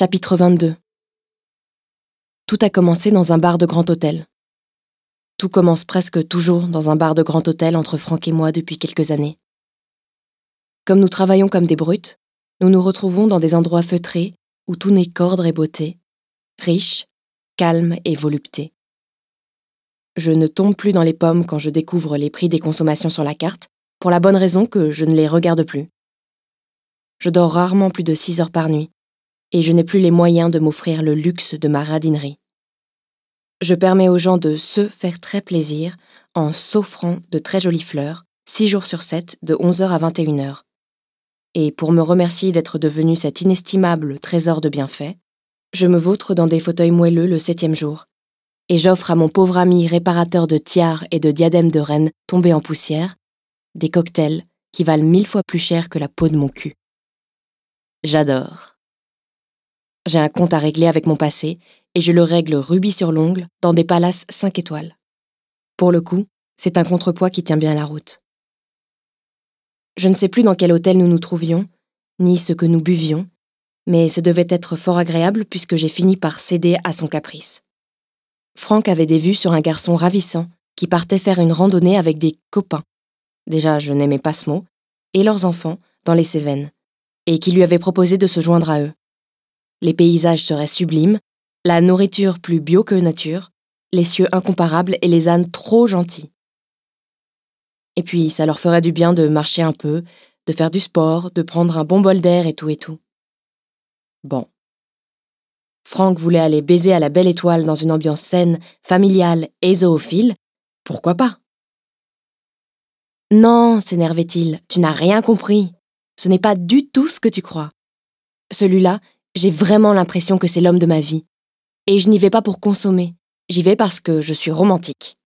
Chapitre 22. Tout a commencé dans un bar de grand hôtel. Tout commence presque toujours dans un bar de grand hôtel entre Franck et moi depuis quelques années. Comme nous travaillons comme des brutes, nous nous retrouvons dans des endroits feutrés où tout n'est qu'ordre et beauté, riche, calme et volupté. Je ne tombe plus dans les pommes quand je découvre les prix des consommations sur la carte, pour la bonne raison que je ne les regarde plus. Je dors rarement plus de 6 heures par nuit, et je n'ai plus les moyens de m'offrir le luxe de ma radinerie. Je permets aux gens de se faire très plaisir en s'offrant de très jolies fleurs, 6 jours sur 7, de 11h à 21h. Et pour me remercier d'être devenu cet inestimable trésor de bienfaits, je me vautre dans des fauteuils moelleux le 7e jour, et j'offre à mon pauvre ami réparateur de tiares et de diadèmes de reine tombés en poussière des cocktails qui valent 1000 fois plus cher que la peau de mon cul. J'adore. J'ai un compte à régler avec mon passé, et je le règle rubis sur l'ongle dans des palaces 5 étoiles. Pour le coup, c'est un contrepoids qui tient bien la route. Je ne sais plus dans quel hôtel nous nous trouvions, ni ce que nous buvions, mais ce devait être fort agréable puisque j'ai fini par céder à son caprice. Franck avait des vues sur un garçon ravissant qui partait faire une randonnée avec des copains, déjà je n'aimais pas ce mot, et leurs enfants dans les Cévennes, et qui lui avait proposé de se joindre à eux. Les paysages seraient sublimes, la nourriture plus bio que nature, les cieux incomparables et les ânes trop gentils. Et puis, ça leur ferait du bien de marcher un peu, de faire du sport, de prendre un bon bol d'air et tout. Bon. Franck voulait aller baiser à la Belle Étoile dans une ambiance saine, familiale et zoophile. Pourquoi pas? Non, s'énervait-il, tu n'as rien compris. Ce n'est pas du tout ce que tu crois. Celui-là, j'ai vraiment l'impression que c'est l'homme de ma vie. Et je n'y vais pas pour consommer, j'y vais parce que je suis romantique.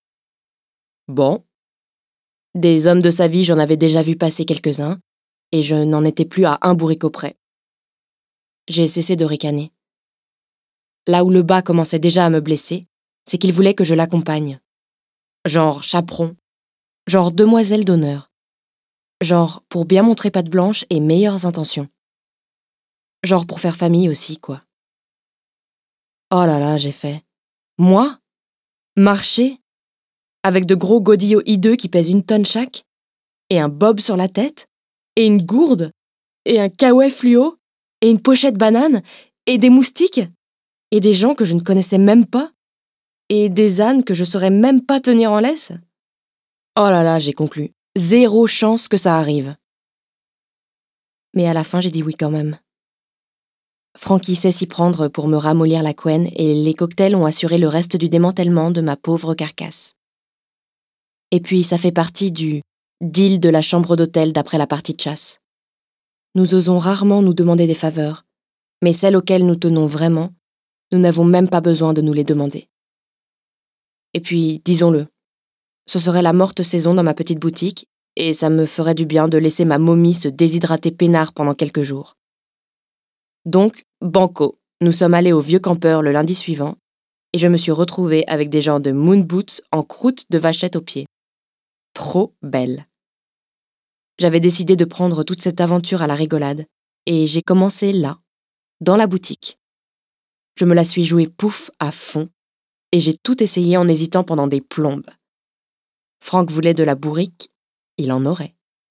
Bon. Des hommes de sa vie, j'en avais déjà vu passer quelques-uns, et je n'en étais plus à un bourricot près. J'ai cessé de ricaner. Là où le bas commençait déjà à me blesser, c'est qu'il voulait que je l'accompagne. Genre chaperon, genre demoiselle d'honneur, genre pour bien montrer patte blanche et meilleures intentions. Genre pour faire famille aussi, quoi. Oh là là, j'ai fait. Moi? Marcher? Avec de gros godillots hideux qui pèsent 1 tonne chaque? Et un bob sur la tête? Et une gourde? Et un kawaii fluo? Et une pochette banane? Et des moustiques? Et des gens que je ne connaissais même pas? Et des ânes que je saurais même pas tenir en laisse? Oh là là, j'ai conclu. 0 chance que ça arrive. Mais à la fin, j'ai dit oui quand même. Francky sait s'y prendre pour me ramollir la couenne et les cocktails ont assuré le reste du démantèlement de ma pauvre carcasse. Et puis, ça fait partie du deal de la chambre d'hôtel d'après la partie de chasse. Nous osons rarement nous demander des faveurs, mais celles auxquelles nous tenons vraiment, nous n'avons même pas besoin de nous les demander. Et puis, disons-le, ce serait la morte saison dans ma petite boutique, et ça me ferait du bien de laisser ma momie se déshydrater peinard pendant quelques jours. Donc, banco, nous sommes allés au Vieux Campeur le lundi suivant, et je me suis retrouvée avec des gens de moon boots en croûte de vachette aux pieds. Trop belle. J'avais décidé de prendre toute cette aventure à la rigolade, et j'ai commencé là, dans la boutique. Je me la suis jouée pouf à fond, et j'ai tout essayé en hésitant pendant des plombes. Franck voulait de la bourrique, il en aurait.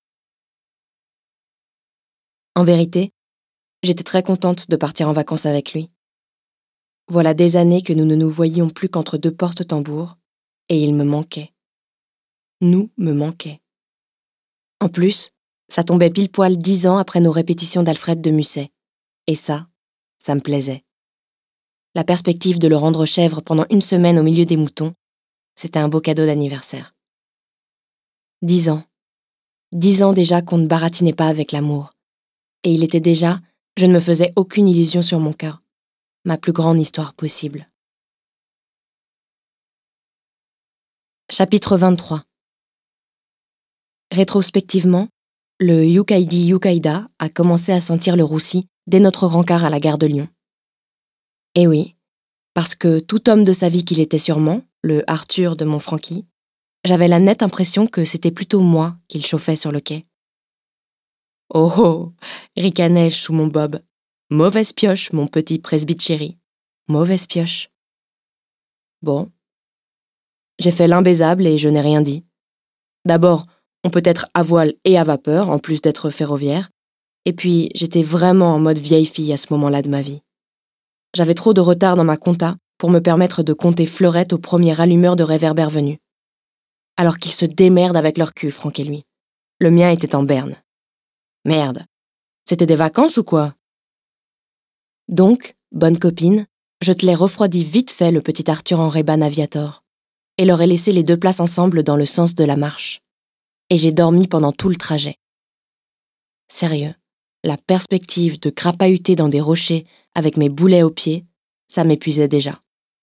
En vérité, j'étais très contente de partir en vacances avec lui. Voilà des années que nous ne nous voyions plus qu'entre 2 porte-tambours, et il me manquait. Nous me manquait. En plus, ça tombait pile poil 10 ans après nos répétitions d'Alfred de Musset. Et ça me plaisait. La perspective de le rendre chèvre pendant 1 semaine au milieu des moutons, c'était un beau cadeau d'anniversaire. 10 ans. 10 ans déjà qu'on ne baratinait pas avec l'amour. Et il était déjà, je ne me faisais aucune illusion sur mon cas. Ma plus grande histoire possible. Chapitre 23. Rétrospectivement, le Yukaidi Yukaida a commencé à sentir le roussi dès notre rencard à la gare de Lyon. Et oui, parce que tout homme de sa vie qu'il était sûrement, le Arthur de mon Francky, j'avais la nette impression que c'était plutôt moi qu'il chauffait sur le quai. Oh oh, ricanai-je sous mon bob. Mauvaise pioche, mon petit presbytchéri. Mauvaise pioche. Bon. J'ai fait l'imbaisable et je n'ai rien dit. D'abord, on peut être à voile et à vapeur, en plus d'être ferroviaire. Et puis, j'étais vraiment en mode vieille fille à ce moment-là de ma vie. J'avais trop de retard dans ma compta pour me permettre de compter fleurettes au premier allumeur de réverbère venu. Alors qu'ils se démerdent avec leur cul, Franck et lui. Le mien était en berne. Merde. C'était des vacances ou quoi? Donc, bonne copine, je te l'ai refroidi vite fait le petit Arthur en Ray-Ban Aviator et leur ai laissé les 2 places ensemble dans le sens de la marche. Et j'ai dormi pendant tout le trajet. Sérieux, la perspective de crapahuter dans des rochers avec mes boulets aux pieds, ça m'épuisait déjà.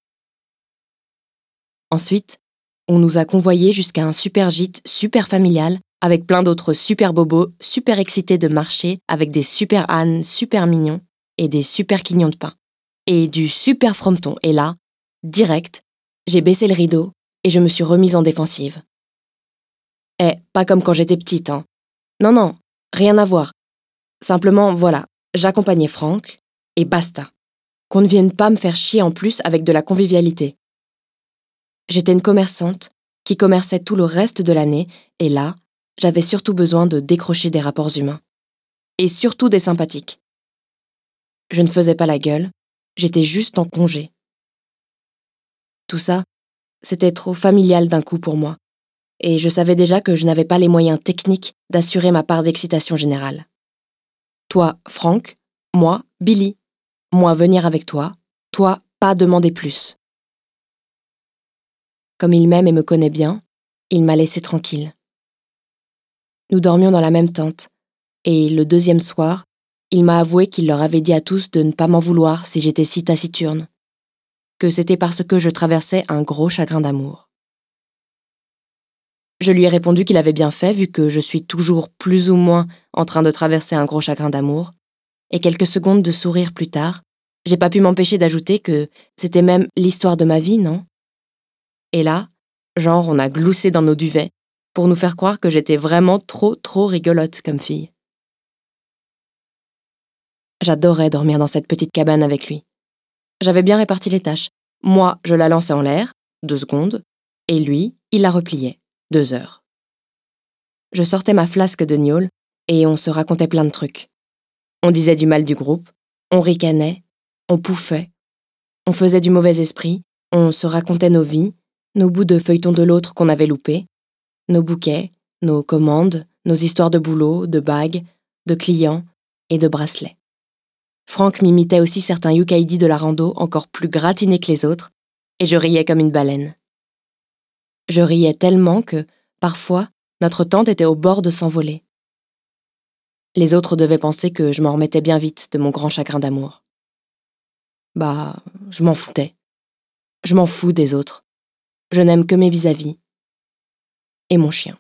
Ensuite, on nous a convoyés jusqu'à un super gîte super familial avec plein d'autres super bobos super excités de marcher avec des super ânes super mignons et des super quignons de pain. Et du super frometon. Et là, direct, j'ai baissé le rideau et je me suis remise en défensive. Pas comme quand j'étais petite, hein. Non, rien à voir. Simplement, voilà, j'accompagnais Franck et basta. Qu'on ne vienne pas me faire chier en plus avec de la convivialité. J'étais une commerçante qui commerçait tout le reste de l'année et là, j'avais surtout besoin de décrocher des rapports humains. Et surtout des sympathiques. Je ne faisais pas la gueule, j'étais juste en congé. Tout ça, c'était trop familial d'un coup pour moi. Et je savais déjà que je n'avais pas les moyens techniques d'assurer ma part d'excitation générale. Toi, Franck, moi, Billy. Moi, venir avec toi, toi, pas demander plus. Comme il m'aime et me connaît bien, il m'a laissé tranquille. Nous dormions dans la même tente, et le 2e soir, il m'a avoué qu'il leur avait dit à tous de ne pas m'en vouloir si j'étais si taciturne, que c'était parce que je traversais un gros chagrin d'amour. Je lui ai répondu qu'il avait bien fait vu que je suis toujours plus ou moins en train de traverser un gros chagrin d'amour, et quelques secondes de sourire plus tard, j'ai pas pu m'empêcher d'ajouter que c'était même l'histoire de ma vie, non? Et là, genre on a gloussé dans nos duvets pour nous faire croire que j'étais vraiment trop rigolote comme fille. J'adorais dormir dans cette petite cabane avec lui. J'avais bien réparti les tâches. Moi, je la lançais en l'air, 2 secondes, et lui, il la repliait, 2 heures. Je sortais ma flasque de gnôle et on se racontait plein de trucs. On disait du mal du groupe, on ricanait, on pouffait, on faisait du mauvais esprit, on se racontait nos vies, nos bouts de feuilleton de l'autre qu'on avait loupés, nos bouquets, nos commandes, nos histoires de boulot, de bagues, de clients et de bracelets. Franck m'imitait aussi certains yucaïdis de la rando encore plus gratinés que les autres, et je riais comme une baleine. Je riais tellement que, parfois, notre tente était au bord de s'envoler. Les autres devaient penser que je m'en remettais bien vite de mon grand chagrin d'amour. Bah, je m'en foutais. Je m'en fous des autres. Je n'aime que mes vis-à-vis. Et mon chien.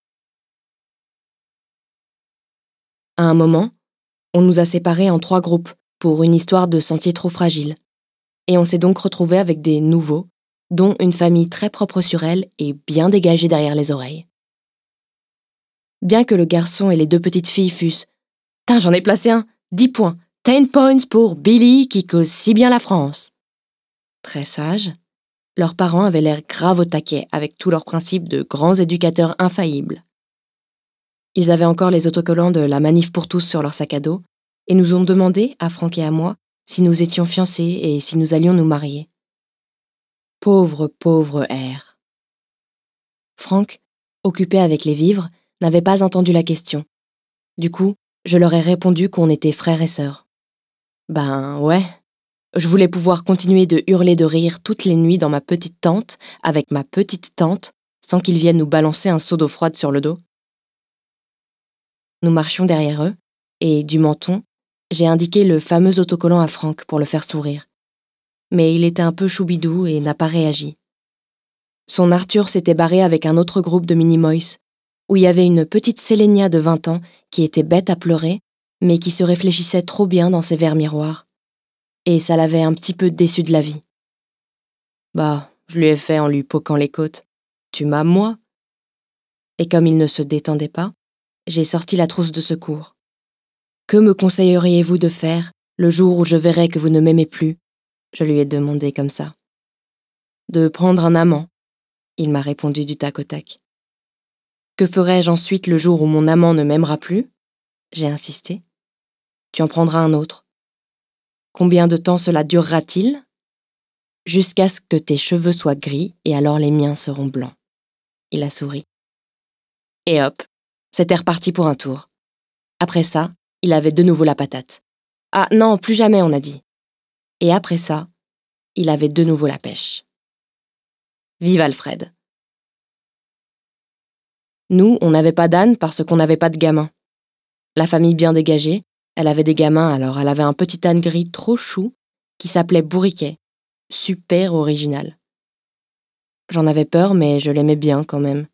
À un moment, on nous a séparés en 3 groupes pour une histoire de sentier trop fragile. Et on s'est donc retrouvés avec des nouveaux, dont une famille très propre sur elle et bien dégagée derrière les oreilles. Bien que le garçon et les 2 petites filles fussent « Tain, j'en ai placé un, 10 points, 10 points pour Billy qui cause si bien la France !» Très sages, leurs parents avaient l'air grave au taquet avec tous leurs principes de grands éducateurs infaillibles. Ils avaient encore les autocollants de la manif pour tous sur leur sac à dos et nous ont demandé, à Franck et à moi, si nous étions fiancés et si nous allions nous marier. Pauvre R. Franck, occupé avec les vivres, n'avait pas entendu la question. Du coup, je leur ai répondu qu'on était frères et sœurs. Ben ouais, je voulais pouvoir continuer de hurler de rire toutes les nuits dans ma petite tente, avec ma petite tante, sans qu'ils viennent nous balancer un seau d'eau froide sur le dos. Nous marchions derrière eux, et du menton, j'ai indiqué le fameux autocollant à Franck pour le faire sourire. Mais il était un peu choubidou et n'a pas réagi. Son Arthur s'était barré avec un autre groupe de mini-moys, où il y avait une petite Sélénia de 20 ans qui était bête à pleurer, mais qui se réfléchissait trop bien dans ses verres miroirs. Et ça l'avait un petit peu déçu de la vie. Bah, je lui ai fait en lui poquant les côtes. Tu m'as, moi? Et comme il ne se détendait pas, j'ai sorti la trousse de secours. Que me conseilleriez-vous de faire Le jour où je verrai que vous ne m'aimez plus, je lui ai demandé comme ça. De prendre un amant, il m'a répondu du tac au tac. Que ferai-je ensuite le jour où mon amant ne m'aimera plus? J'ai insisté. Tu en prendras un autre. Combien de temps cela durera-t-il? Jusqu'à ce que tes cheveux soient gris et alors les miens seront blancs. Il a souri. Et hop, c'était reparti pour un tour. Après ça, il avait de nouveau la patate. Ah non, plus jamais, on a dit. Et après ça, il avait de nouveau la pêche. Vive Alfred. Nous, on n'avait pas d'âne parce qu'on n'avait pas de gamins. La famille bien dégagée, elle avait des gamins, alors elle avait un petit âne gris trop chou qui s'appelait Bourriquet. Super original. J'en avais peur, mais je l'aimais bien quand même.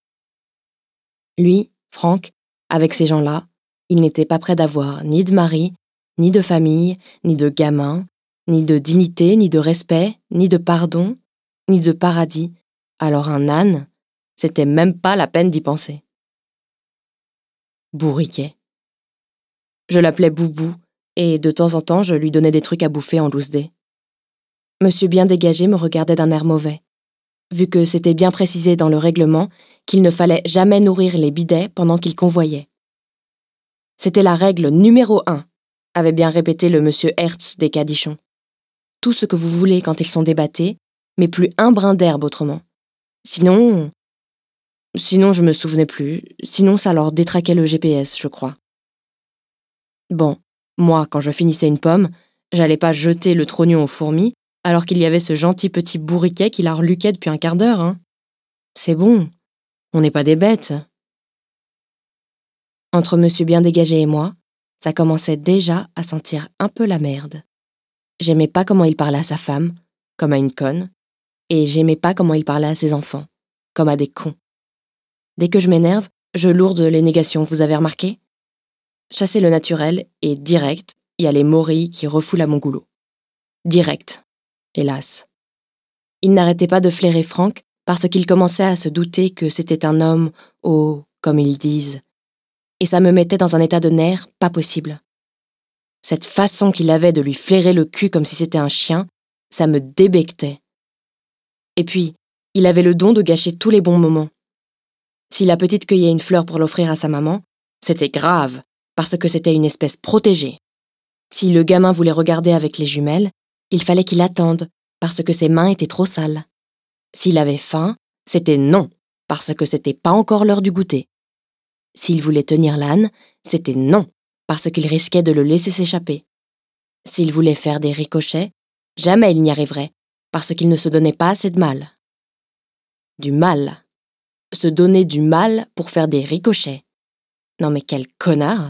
Lui, Franck, avec ces gens-là, il n'était pas prêt d'avoir ni de mari, ni de famille, ni de gamin, ni de dignité, ni de respect, ni de pardon, ni de paradis. Alors un âne, c'était même pas la peine d'y penser. Bourriquet. Je l'appelais Boubou, et de temps en temps, je lui donnais des trucs à bouffer en loose day. Monsieur bien dégagé me regardait d'un air mauvais, vu que c'était bien précisé dans le règlement qu'il ne fallait jamais nourrir les bidets pendant qu'ils convoyaient. C'était la règle numéro 1, avait bien répété le monsieur Hertz des Cadichons. Tout ce que vous voulez quand ils sont débattés, mais plus un brin d'herbe autrement. Sinon, je me souvenais plus. Sinon, ça leur détraquait le GPS, je crois. Bon, moi, quand je finissais une pomme, j'allais pas jeter le trognon aux fourmis, alors qu'il y avait ce gentil petit bourriquet qui la reluquait depuis un quart d'heure, hein. C'est bon, on n'est pas des bêtes. Entre monsieur bien dégagé et moi, ça commençait déjà à sentir un peu la merde. J'aimais pas comment il parlait à sa femme, comme à une conne, et j'aimais pas comment il parlait à ses enfants, comme à des cons. Dès que je m'énerve, je lourde les négations, vous avez remarqué? Chasser le naturel et direct, il y a les morilles qui refoulent à mon goulot. Direct, hélas. Il n'arrêtait pas de flairer Franck parce qu'il commençait à se douter que c'était un homme au, comme ils disent. Et ça me mettait dans un état de nerfs pas possible. Cette façon qu'il avait de lui flairer le cul comme si c'était un chien, ça me débectait. Et puis, il avait le don de gâcher tous les bons moments. Si la petite cueillait une fleur pour l'offrir à sa maman, c'était grave, parce que c'était une espèce protégée. Si le gamin voulait regarder avec les jumelles, il fallait qu'il attende, parce que ses mains étaient trop sales. S'il avait faim, c'était non, parce que c'était pas encore l'heure du goûter. S'il voulait tenir l'âne, c'était non, parce qu'il risquait de le laisser s'échapper. S'il voulait faire des ricochets, jamais il n'y arriverait, parce qu'il ne se donnait pas assez de mal. Du mal. Se donner du mal pour faire des ricochets. Non mais quel connard!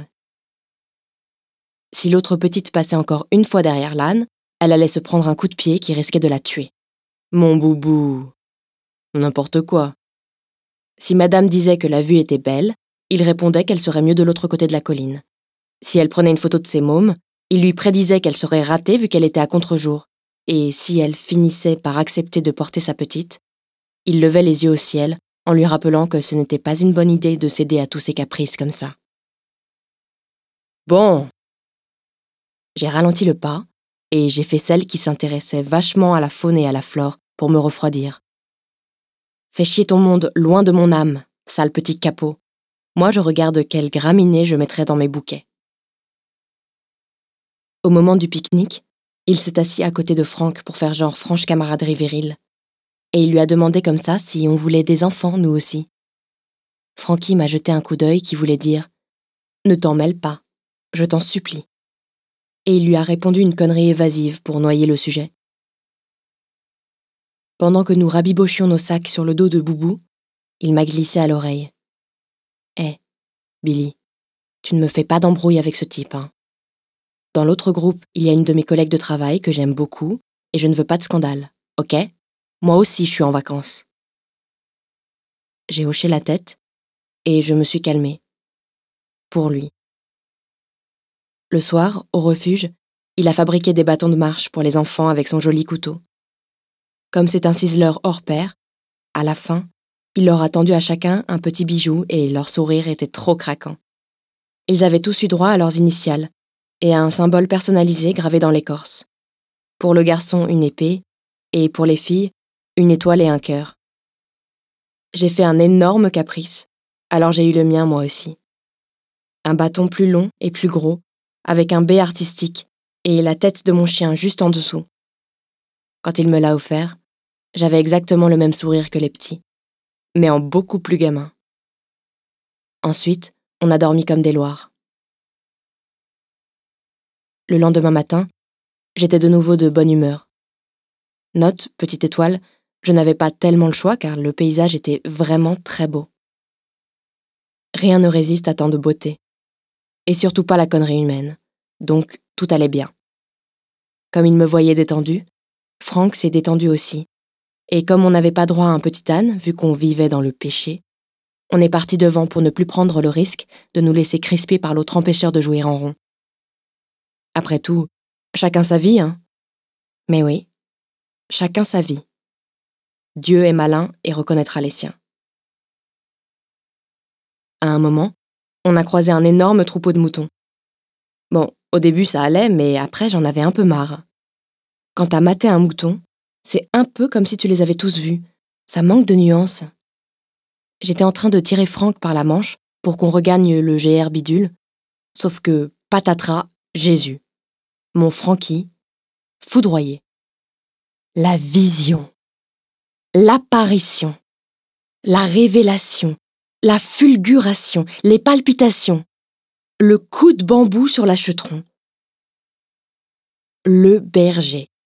Si l'autre petite passait encore une fois derrière l'âne, elle allait se prendre un coup de pied qui risquait de la tuer. Mon boubou! N'importe quoi. Si madame disait que la vue était belle, il répondait qu'elle serait mieux de l'autre côté de la colline. Si elle prenait une photo de ses mômes, il lui prédisait qu'elle serait ratée vu qu'elle était à contre-jour. Et si elle finissait par accepter de porter sa petite, il levait les yeux au ciel en lui rappelant que ce n'était pas une bonne idée de céder à tous ses caprices comme ça. Bon. J'ai ralenti le pas et j'ai fait celle qui s'intéressait vachement à la faune et à la flore pour me refroidir. Fais chier ton monde loin de mon âme, sale petit capot. Moi, je regarde quelle graminée je mettrais dans mes bouquets. Au moment du pique-nique, il s'est assis à côté de Franck pour faire genre franche camaraderie virile. Et il lui a demandé comme ça si on voulait des enfants, nous aussi. Francky m'a jeté un coup d'œil qui voulait dire « Ne t'en mêle pas, je t'en supplie ». Et il lui a répondu une connerie évasive pour noyer le sujet. Pendant que nous rabibochions nos sacs sur le dos de Boubou, il m'a glissé à l'oreille. « Hé, Billy, tu ne me fais pas d'embrouille avec ce type, hein. Dans l'autre groupe, il y a une de mes collègues de travail que j'aime beaucoup et je ne veux pas de scandale, ok? Moi aussi, je suis en vacances. » J'ai hoché la tête et je me suis calmée. Pour lui. Le soir, au refuge, il a fabriqué des bâtons de marche pour les enfants avec son joli couteau. Comme c'est un ciseleur hors pair, à la fin, il leur a tendu à chacun un petit bijou et leur sourire était trop craquant. Ils avaient tous eu droit à leurs initiales, et un symbole personnalisé gravé dans l'écorce. Pour le garçon, une épée, et pour les filles, une étoile et un cœur. J'ai fait un énorme caprice, alors j'ai eu le mien moi aussi. Un bâton plus long et plus gros, avec un B artistique, et la tête de mon chien juste en dessous. Quand il me l'a offert, j'avais exactement le même sourire que les petits, mais en beaucoup plus gamin. Ensuite, on a dormi comme des loirs. Le lendemain matin, j'étais de nouveau de bonne humeur. Note, petite étoile, je n'avais pas tellement le choix car le paysage était vraiment très beau. Rien ne résiste à tant de beauté. Et surtout pas la connerie humaine. Donc, tout allait bien. Comme il me voyait détendu, Franck s'est détendu aussi. Et comme on n'avait pas droit à un petit âne, vu qu'on vivait dans le péché, on est parti devant pour ne plus prendre le risque de nous laisser crisper par l'autre empêcheur de jouer en rond. Après tout, chacun sa vie, hein? Mais oui, chacun sa vie. Dieu est malin et reconnaîtra les siens. À un moment, on a croisé un énorme troupeau de moutons. Bon, au début ça allait, mais après j'en avais un peu marre. Quand t'as maté un mouton, c'est un peu comme si tu les avais tous vus. Ça manque de nuances. J'étais en train de tirer Franck par la manche pour qu'on regagne le GR bidule, sauf que, patatras, Jésus. Mon Francky, foudroyé. La vision. L'apparition. La révélation. La fulguration. Les palpitations. Le coup de bambou sur l'achetron. Le berger.